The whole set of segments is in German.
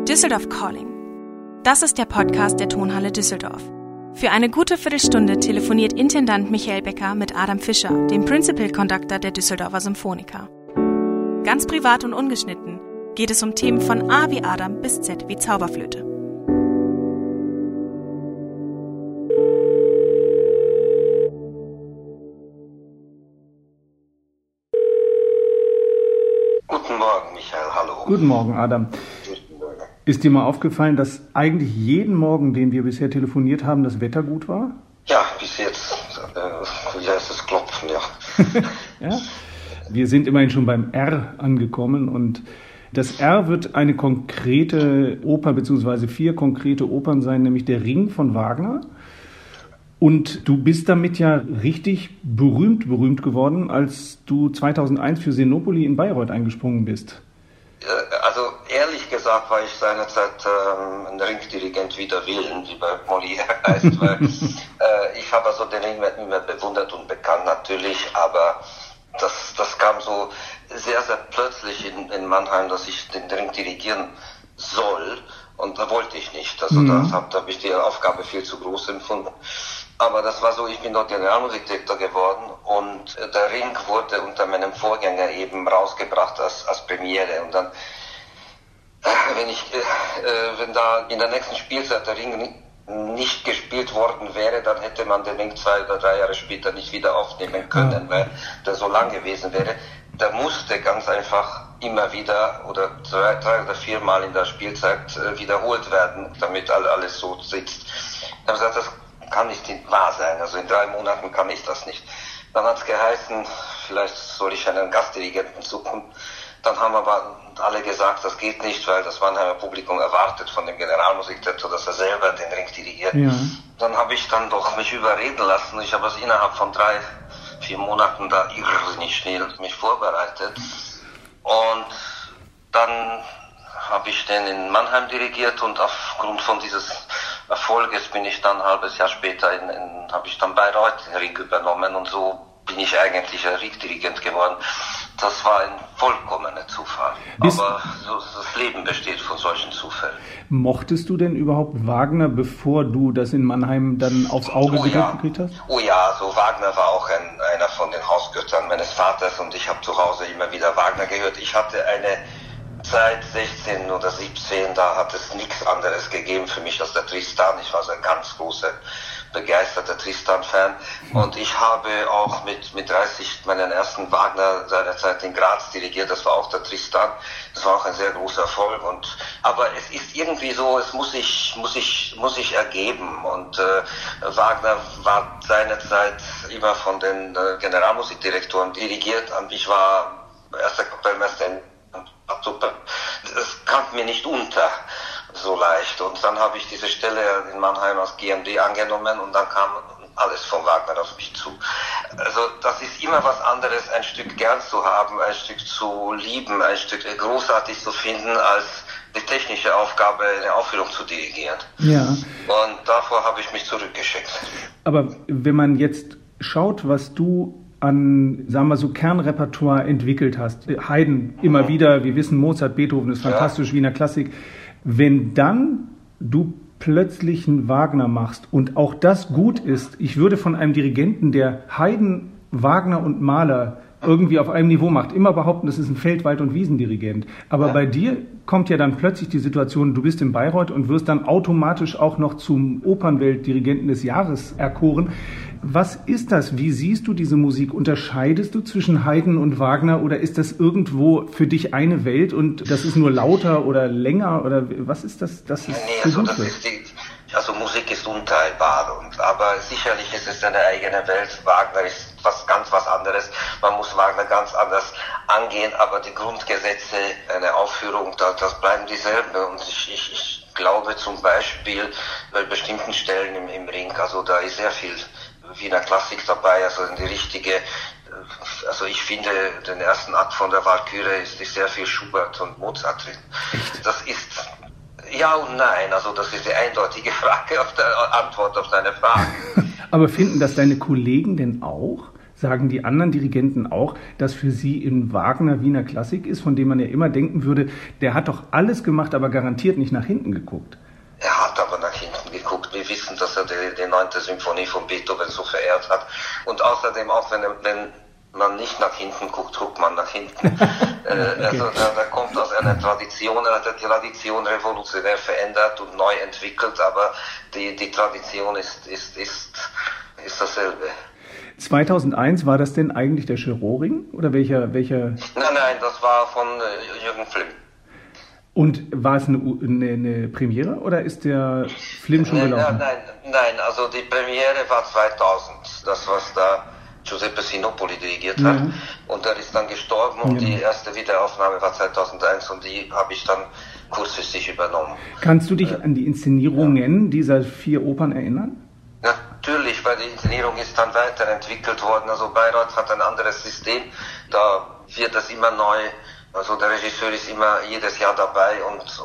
Düsseldorf Calling. Das ist der Podcast der Tonhalle Düsseldorf. Für eine gute Viertelstunde telefoniert Intendant Michael Becker mit Adam Fischer, dem Principal Conductor der Düsseldorfer Symphoniker. Ganz privat und ungeschnitten geht es um Themen von A wie Adam bis Z wie Zauberflöte. Guten Morgen, Michael, hallo. Guten Morgen, Adam. Ist dir mal aufgefallen, dass eigentlich jeden Morgen, den wir bisher telefoniert haben, das Wetter gut war? Ja, bis jetzt. Wie heißt es? Klopfen, ja. Ja. Wir sind immerhin schon beim R angekommen und das R wird eine konkrete Oper bzw. 4 konkrete Opern sein, nämlich der Ring von Wagner. Und du bist damit ja richtig berühmt geworden, als du 2001 für Xenopoli in Bayreuth eingesprungen bist. Also ehrlich gesagt war ich seinerzeit ein Ringdirigent wider Willen, wie bei Molière heißt, weil ich habe also den Ring immer bewundert und bekannt natürlich, aber das kam so sehr, sehr plötzlich in Mannheim, dass ich den Ring dirigieren soll und da wollte ich nicht. Also da habe ich die Aufgabe viel zu groß empfunden. Aber das war so, ich bin dort Generalmusikdirektor geworden und der Ring wurde unter meinem Vorgänger eben rausgebracht als Premiere. Und dann, wenn da in der nächsten Spielzeit der Ring nicht gespielt worden wäre, dann hätte man den Ring 2 oder 3 Jahre später nicht wieder aufnehmen können, weil der so lang gewesen wäre. Der musste ganz einfach immer wieder oder 3 oder 4 Mal in der Spielzeit wiederholt werden, damit alles so sitzt. Ich habe gesagt, das kann nicht wahr sein, also in 3 Monaten kann ich das nicht. Dann hat es geheißen, vielleicht soll ich einen Gastdirigenten suchen. Dann haben aber alle gesagt, das geht nicht, weil das Mannheimer Publikum erwartet von dem Generalmusikdirektor, dass er selber den Ring dirigiert. Ja. Dann habe ich dann doch mich überreden lassen. Ich habe es innerhalb von 3-4 Monaten da irrsinnig schnell mich vorbereitet. Und dann habe ich den in Mannheim dirigiert und aufgrund von dieses Erfolges bin ich dann ein halbes Jahr später habe ich dann Bayreuth den Ring übernommen und so bin ich eigentlich ein Ringdirigent geworden. Das war ein vollkommener Zufall. Aber das Leben besteht von solchen Zufällen. Mochtest du denn überhaupt Wagner, bevor du das in Mannheim dann aufs Auge gekriegt hast? Oh ja, so Wagner war auch einer von den Hausgöttern meines Vaters und ich habe zu Hause immer wieder Wagner gehört. Ich hatte eine Zeit 16 oder 17, da hat es nichts anderes gegeben für mich als der Tristan. Ich war so ein ganz großer, begeisterter Tristan-Fan. Und ich habe auch mit 30 meinen ersten Wagner seinerzeit in Graz dirigiert. Das war auch der Tristan. Das war auch ein sehr großer Erfolg. Aber es ist irgendwie so, es muss sich ergeben. Und Wagner war seinerzeit immer von den Generalmusikdirektoren dirigiert. Und ich war erster Kapellmeister in es kam mir nicht unter so leicht und dann habe ich diese Stelle in Mannheim als GMD angenommen und dann kam alles von Wagner auf mich zu. Also das ist immer was anderes, ein Stück gern zu haben, ein Stück zu lieben, ein Stück großartig zu finden, als die technische Aufgabe, eine Aufführung zu dirigieren. Ja. Und davor habe ich mich zurückgeschickt. Aber wenn man jetzt schaut, was du an, sagen wir so, Kernrepertoire entwickelt hast. Haydn immer wieder, wir wissen, Mozart, Beethoven ist fantastisch, Wiener Klassik. Wenn dann du plötzlich einen Wagner machst und auch das gut ist, ich würde von einem Dirigenten, der Haydn, Wagner und Mahler irgendwie auf einem Niveau macht, immer behaupten, das ist ein Feldwald- und Wiesendirigent. Aber bei dir kommt ja dann plötzlich die Situation, du bist in Bayreuth und wirst dann automatisch auch noch zum Opernweltdirigenten des Jahres erkoren. Was ist das? Wie siehst du diese Musik? Unterscheidest du zwischen Haydn und Wagner oder ist das irgendwo für dich eine Welt und das ist nur lauter oder länger oder was ist das? Also Musik ist unteilbar, aber sicherlich ist es eine eigene Welt. Wagner ist was anderes. Man muss Wagner ganz anders angehen, aber die Grundgesetze einer Aufführung, das bleiben dieselben. Und ich glaube zum Beispiel bei bestimmten Stellen im Ring, also da ist sehr viel Wiener Klassik dabei, also ich finde, den ersten Akt von der Walküre ist sehr viel Schubert und Mozart drin. Das ist ja und nein, also das ist die eindeutige Antwort auf deine Frage. Aber finden das deine Kollegen denn auch? Sagen die anderen Dirigenten auch, dass für sie in Wagner Wiener Klassik ist, von dem man ja immer denken würde, der hat doch alles gemacht, aber garantiert nicht nach hinten geguckt? Er hat aber nach hinten geguckt. Wir wissen, dass er die 9. Symphonie von Beethoven so verehrt hat. Und außerdem, auch wenn man nicht nach hinten guckt, guckt man nach hinten. Okay. Also er kommt aus einer Tradition, er hat die Tradition revolutionär verändert und neu entwickelt, aber die Tradition ist dasselbe. 2001, war das denn eigentlich der Cherot-Ring? Oder welcher? Nein, das war von Jürgen Flimm. Und war es eine Premiere oder ist der Flimm schon gelaufen? Nein, also die Premiere war 2000. Das, was da Giuseppe Sinopoli dirigiert hat. Ja. Und er ist dann gestorben und die erste Wiederaufnahme war 2001 und die habe ich dann kurzfristig übernommen. Kannst du dich an die Inszenierungen dieser 4 Opern erinnern? Natürlich, weil die Inszenierung ist dann weiterentwickelt worden. Also Bayreuth hat ein anderes System, da wird das immer neu. Also der Regisseur ist immer jedes Jahr dabei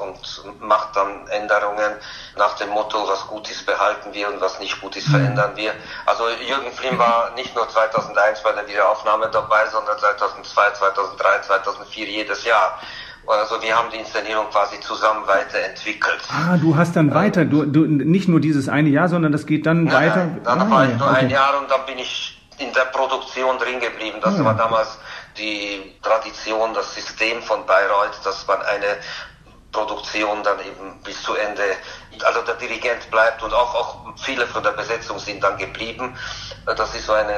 und macht dann Änderungen nach dem Motto, was gut ist, behalten wir und was nicht gut ist, verändern wir. Also Jürgen Flimm war nicht nur 2001 bei der Wiederaufnahme dabei, sondern 2002, 2003, 2004 jedes Jahr. Also wir haben die Inszenierung quasi zusammen weiterentwickelt. Du hast dann weiter, du nicht nur dieses eine Jahr, sondern das geht dann weiter? Dann war ich nur ein Jahr und dann bin ich in der Produktion drin geblieben. Das war damals die Tradition, das System von Bayreuth, dass man eine Produktion dann eben bis zu Ende, also der Dirigent bleibt und auch viele von der Besetzung sind dann geblieben. Das ist so eine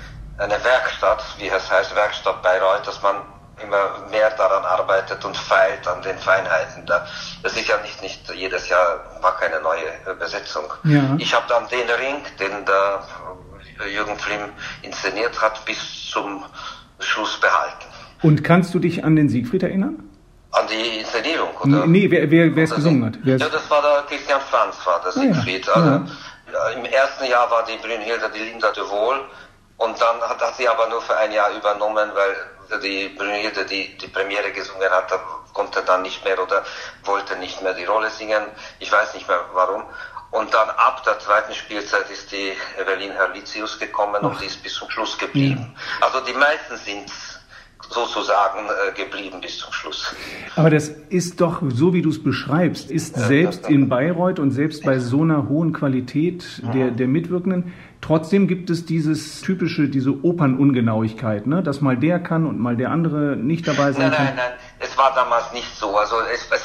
Werkstatt, wie es heißt, Werkstatt Bayreuth, dass man immer mehr daran arbeitet und feilt an den Feinheiten. Das ist ja nicht jedes Jahr, war keine neue Besetzung. Ja. Ich habe dann den Ring, den der Jürgen Flimm inszeniert hat, bis zum Schluss behalten. Und kannst du dich an den Siegfried erinnern? An die Inszenierung, oder? Nee, wer es gesungen hat. Ja, das war der Christian Franz, war der Siegfried. Ja. Also, im ersten Jahr war die Brünnhilde die Linda de Wohl und dann hat sie aber nur für ein Jahr übernommen, weil die Brünnhilde die Premiere gesungen hat, konnte dann nicht mehr oder wollte nicht mehr die Rolle singen. Ich weiß nicht mehr warum. Und dann ab der zweiten Spielzeit ist die Evelyn Herlitzius gekommen und die ist bis zum Schluss geblieben. Ja. Also die meisten sind sozusagen geblieben bis zum Schluss. Aber das ist doch, so wie du es beschreibst, ist selbst in Bayreuth und selbst bei so einer hohen Qualität der Mitwirkenden, trotzdem gibt es diese Opernungenauigkeit, ne? Dass mal der kann und mal der andere nicht dabei sein kann. Nein, es war damals nicht so. Also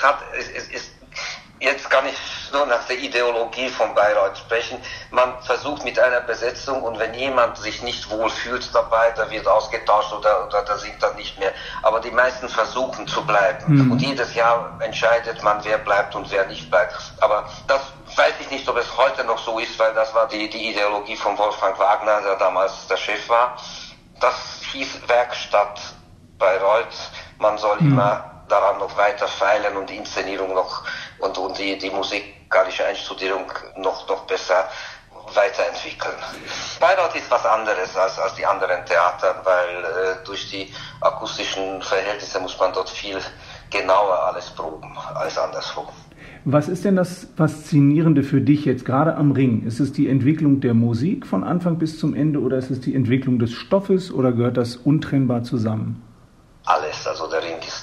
jetzt kann ich nur nach der Ideologie von Bayreuth sprechen. Man versucht mit einer Besetzung und wenn jemand sich nicht wohl fühlt dabei, der wird ausgetauscht oder der singt dann nicht mehr. Aber die meisten versuchen zu bleiben. Und jedes Jahr entscheidet man, wer bleibt und wer nicht bleibt. Aber das weiß ich nicht, ob es heute noch so ist, weil das war die Ideologie von Wolfgang Wagner, der damals der Chef war. Das hieß Werkstatt Bayreuth. Man soll immer daran noch weiter feilen und die Inszenierung noch und die musikalische Einstudierung noch besser weiterentwickeln. Bayreuth ist was anderes als die anderen Theater, weil durch die akustischen Verhältnisse muss man dort viel genauer alles proben als anderswo. Was ist denn das Faszinierende für dich jetzt gerade am Ring? Ist es die Entwicklung der Musik von Anfang bis zum Ende oder ist es die Entwicklung des Stoffes oder gehört das untrennbar zusammen? Alles, also der Ring ist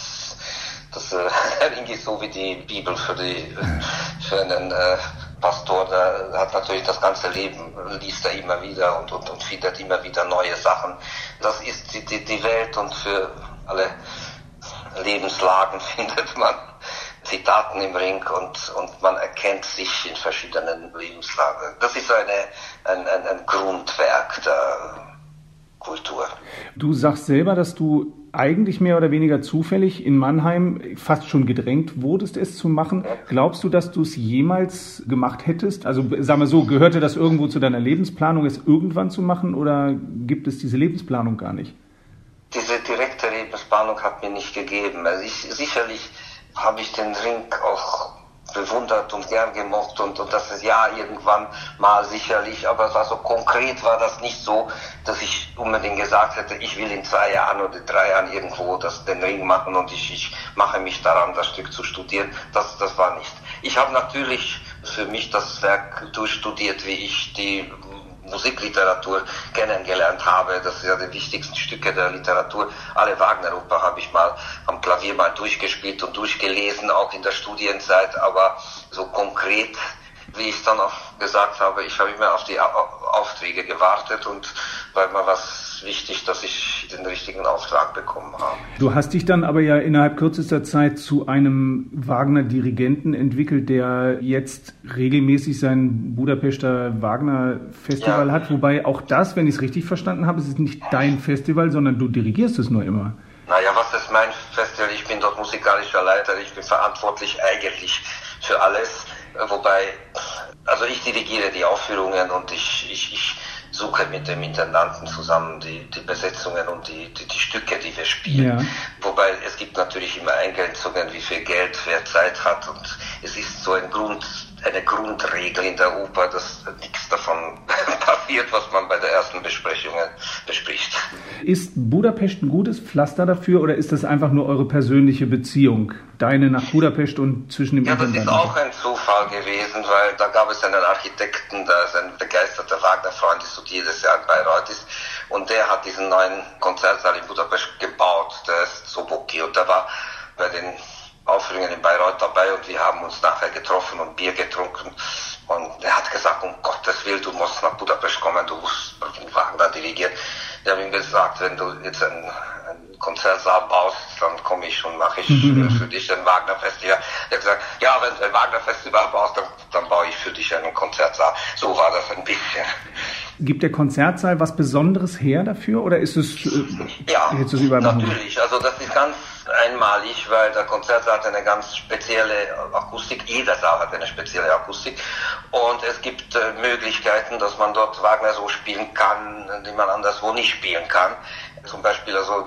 so wie die Bibel für einen Pastor, der hat natürlich das ganze Leben, liest er immer wieder und findet immer wieder neue Sachen. Das ist die Welt und für alle Lebenslagen findet man Zitaten im Ring und man erkennt sich in verschiedenen Lebenslagen. Das ist ein Grundwerk der Kultur. Du sagst selber, dass du eigentlich mehr oder weniger zufällig in Mannheim fast schon gedrängt wurdest, es zu machen. Glaubst du, dass du es jemals gemacht hättest? Also sagen wir so, gehörte das irgendwo zu deiner Lebensplanung, es irgendwann zu machen oder gibt es diese Lebensplanung gar nicht? Diese direkte Lebensplanung hat mir nicht gegeben. Also sicherlich habe ich den Ring auch bewundert und gern gemocht und das ist ja irgendwann mal sicherlich, aber so konkret war das nicht so, dass ich unbedingt gesagt hätte, ich will in 2 Jahren oder 3 Jahren irgendwo den Ring machen und ich mache mich daran, das Stück zu studieren. Das war nicht. Ich habe natürlich für mich das Werk durchstudiert, wie ich die Musikliteratur kennengelernt habe. Das sind ja die wichtigsten Stücke der Literatur. Alle Wagner-Oper habe ich mal am Klavier mal durchgespielt und durchgelesen, auch in der Studienzeit, aber so konkret, wie ich dann auch gesagt habe, ich habe immer auf die Aufträge gewartet und war mir was wichtig, dass ich den richtigen Auftrag bekommen habe. Du hast dich dann aber ja innerhalb kürzester Zeit zu einem Wagner-Dirigenten entwickelt, der jetzt regelmäßig sein Budapester Wagner-Festival hat, wobei auch das, wenn ich es richtig verstanden habe, es ist nicht dein Festival, sondern du dirigierst es nur immer. Naja, was ist mein Festival? Ich bin dort musikalischer Leiter, ich bin verantwortlich eigentlich für alles, wobei, also ich dirigiere die Aufführungen und ich suche mit dem Intendanten zusammen die Besetzungen und die Stücke, die wir spielen. Ja. Wobei es gibt natürlich immer Eingrenzungen, wie viel Geld wer Zeit hat, und es ist so eine Grundregel in der Oper, dass nichts davon passiert, was man bei der ersten Besprechung bespricht. Ist Budapest ein gutes Pflaster dafür oder ist das einfach nur eure persönliche Beziehung? Deine nach Budapest und zwischen dem Intendanten? Ja, das ist auch ein Zufall gewesen, weil da gab es einen Architekten, der ist ein begeisterter Wagner-Freund, ist jedes Jahr in Bayreuth ist, und der hat diesen neuen Konzertsaal in Budapest gebaut, der ist Soboki, und der war bei den Aufführungen in Bayreuth dabei und wir haben uns nachher getroffen und Bier getrunken, und er hat gesagt, um Gottes Willen, du musst nach Budapest kommen, du musst Wagner dirigieren. Ich habe ihm gesagt, wenn du jetzt einen Konzertsaal baust, dann komme ich und mache ich für dich ein Wagner-Festival. Er hat gesagt, ja, wenn du ein Wagner-Festival baust, dann baue ich für dich einen Konzertsaal. So war das ein bisschen. Gibt der Konzertsaal was Besonderes her dafür oder ist es ja, natürlich. Also das ist ganz einmalig, weil der Konzertsaal hat eine ganz spezielle Akustik. Jeder Saal hat eine spezielle Akustik. Und es gibt Möglichkeiten, dass man dort Wagner so spielen kann, die man anderswo nicht spielen kann. Zum Beispiel also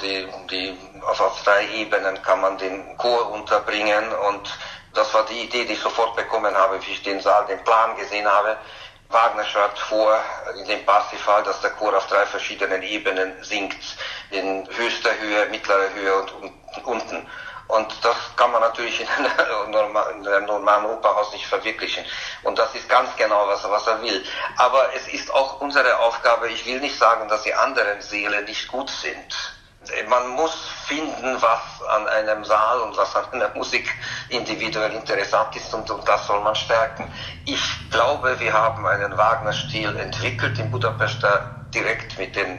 auf 3 Ebenen kann man den Chor unterbringen, und das war die Idee, die ich sofort bekommen habe, wie ich den Plan gesehen habe. Wagner schreibt vor, in dem Parsifal, dass der Chor auf 3 verschiedenen Ebenen singt, in höchster Höhe, mittlerer Höhe und unten. Und das kann man natürlich in einem normalen Opernhaus nicht verwirklichen. Und das ist ganz genau, was er will. Aber es ist auch unsere Aufgabe, ich will nicht sagen, dass die anderen Säle nicht gut sind. Man muss finden, was an einem Saal und was an einer Musik individuell interessant ist, und das soll man stärken. Ich glaube, wir haben einen Wagner-Stil entwickelt in Budapest, der direkt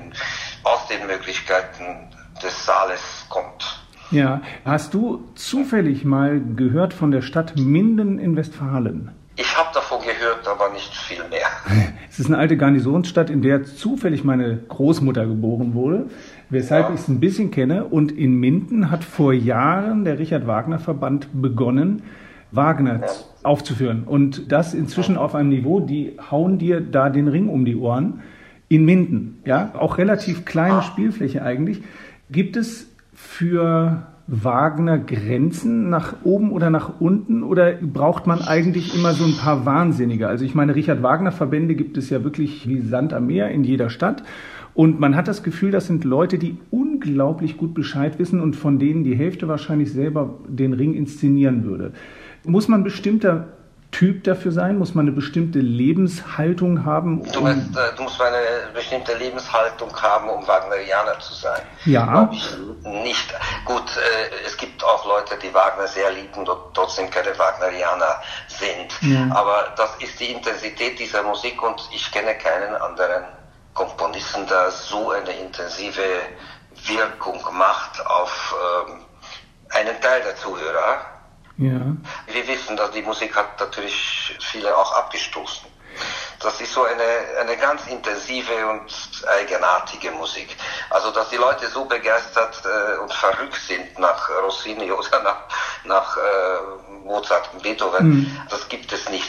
aus den Möglichkeiten des Saales kommt. Ja, hast du zufällig mal gehört von der Stadt Minden in Westfalen? Ich habe davon gehört, aber nicht viel mehr. Es ist eine alte Garnisonsstadt, in der zufällig meine Großmutter geboren wurde, weshalb ich es ein bisschen kenne. Und in Minden hat vor Jahren der Richard-Wagner-Verband begonnen, Wagner aufzuführen. Und das inzwischen auf einem Niveau, die hauen dir da den Ring um die Ohren. In Minden, ja, auch relativ kleine Spielfläche eigentlich. Gibt es für Wagner Grenzen nach oben oder nach unten, oder braucht man eigentlich immer so ein paar Wahnsinnige? Also ich meine, Richard-Wagner-Verbände gibt es ja wirklich wie Sand am Meer in jeder Stadt, und man hat das Gefühl, das sind Leute, die unglaublich gut Bescheid wissen und von denen die Hälfte wahrscheinlich selber den Ring inszenieren würde. Muss man ein bestimmter Typ dafür sein? Muss man eine bestimmte Lebenshaltung haben? Du musst eine bestimmte Lebenshaltung haben, um Wagnerianer zu sein. Ja. Glaube ich nicht. Gut, es gibt auch Leute, die Wagner sehr lieben und trotzdem keine Wagnerianer sind. Ja. Aber das ist die Intensität dieser Musik, und ich kenne keinen anderen Komponisten, der so eine intensive Wirkung macht auf einen Teil der Zuhörer. Ja. Wir wissen, dass die Musik hat natürlich viele auch abgestoßen. Das ist so eine ganz intensive und eigenartige Musik. Also, dass die Leute so begeistert und verrückt sind nach Rossini oder nach Mozart und Beethoven, das gibt es nicht.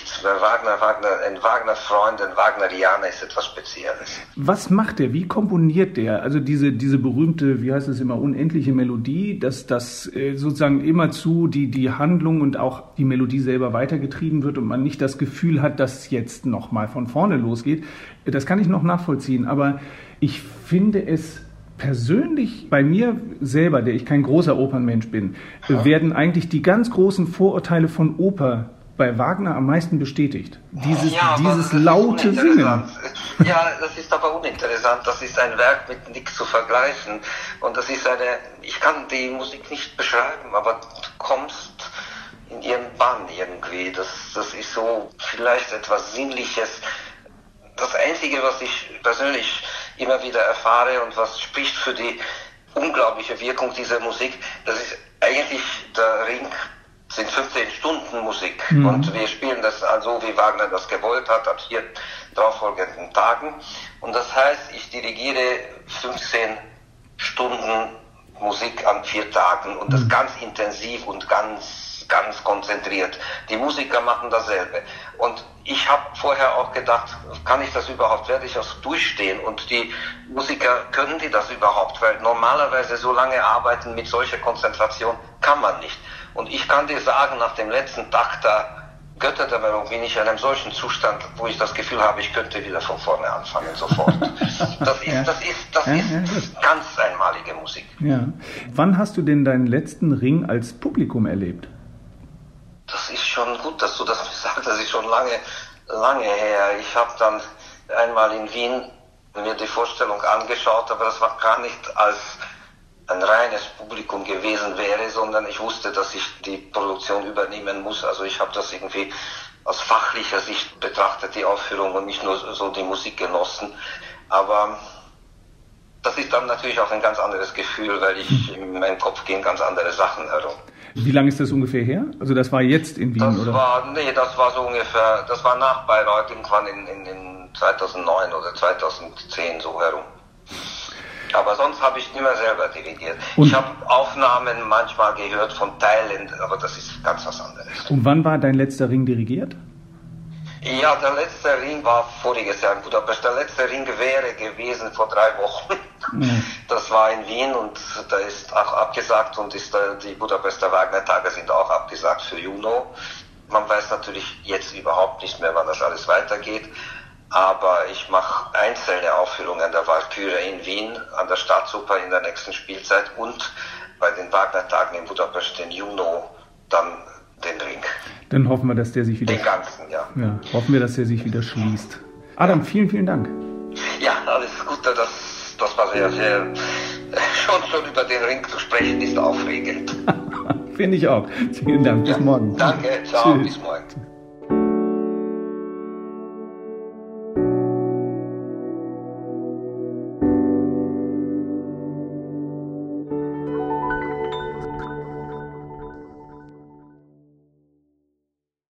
Ein Wagner-Freund, ein Wagnerianer ist etwas Spezielles. Was macht der? Wie komponiert der? Also diese berühmte, wie heißt es immer, unendliche Melodie, dass das sozusagen immerzu die Handlung und auch die Melodie selber weitergetrieben wird und man nicht das Gefühl hat, dass jetzt nochmal von vorne losgeht. Das kann ich noch nachvollziehen, aber ich finde es persönlich bei mir selber, der ich kein großer Opernmensch bin, werden eigentlich die ganz großen Vorurteile von Oper bei Wagner am meisten bestätigt. Dieses laute Singen. Ja, das ist aber uninteressant. Das ist ein Werk mit nichts zu vergleichen. Und das ist ich kann die Musik nicht beschreiben, aber du kommst in ihren Bann irgendwie. Das ist so vielleicht etwas Sinnliches. Das Einzige, was ich persönlich immer wieder erfahre und was spricht für die unglaubliche Wirkung dieser Musik, das ist eigentlich der Ring, sind 15 Stunden Musik. Und wir spielen das also, wie Wagner das gewollt hat, an 4 darauffolgenden Tagen. Und das heißt, ich dirigiere 15 Stunden Musik an 4 Tagen und das ganz intensiv und ganz konzentriert. Die Musiker machen dasselbe. Und ich habe vorher auch gedacht, kann ich das überhaupt, werde ich das durchstehen? Und die Musiker, können die das überhaupt? Weil normalerweise so lange arbeiten mit solcher Konzentration kann man nicht. Und ich kann dir sagen, nach dem letzten Tag der Götterdämmerung bin ich in einem solchen Zustand, wo ich das Gefühl habe, ich könnte wieder von vorne anfangen, sofort. Das ist ganz einmalige Musik. Ja. Wann hast du denn deinen letzten Ring als Publikum erlebt? Das ist schon gut, dass du das sagst. Das ist schon lange her. Ich habe dann einmal in Wien mir die Vorstellung angeschaut, aber das war gar nicht als ein reines Publikum gewesen wäre, sondern ich wusste, dass ich die Produktion übernehmen muss. Also ich habe das irgendwie aus fachlicher Sicht betrachtet, die Aufführung, und nicht nur so die Musik genossen. Aber das ist dann natürlich auch ein ganz anderes Gefühl, weil in meinem Kopf gehen ganz andere Sachen herum. Wie lange ist das ungefähr her? Also das war jetzt in Wien, oder? Das war so ungefähr, das war nach Bayreuth, irgendwann in 2009 oder 2010 so herum. Aber sonst habe ich nicht mehr selber dirigiert. Ich habe Aufnahmen manchmal gehört von Teilen, aber das ist ganz was anderes. Und wann war dein letzter Ring dirigiert? Ja, der letzte Ring war voriges Jahr in Budapest. Der letzte Ring wäre gewesen vor 3 Wochen. Das war in Wien und da ist auch abgesagt und die Budapester Wagner-Tage sind auch abgesagt für Juni. Man weiß natürlich jetzt überhaupt nicht mehr, wann das alles weitergeht. Aber ich mache einzelne Aufführungen der Walküre in Wien an der Staatsoper in der nächsten Spielzeit und bei den Wagner-Tagen in Budapest im Juni dann den Ring. Dann hoffen wir, dass der sich wieder... Den ganzen, ja. Ja, hoffen wir, dass der sich wieder schließt. Adam, vielen, vielen Dank. Ja, alles Gute. Das war sehr, sehr... Schon über den Ring zu sprechen ist aufregend. Finde ich auch. Vielen Dank. Bis morgen. Danke. Ciao. Tschüss. Bis morgen.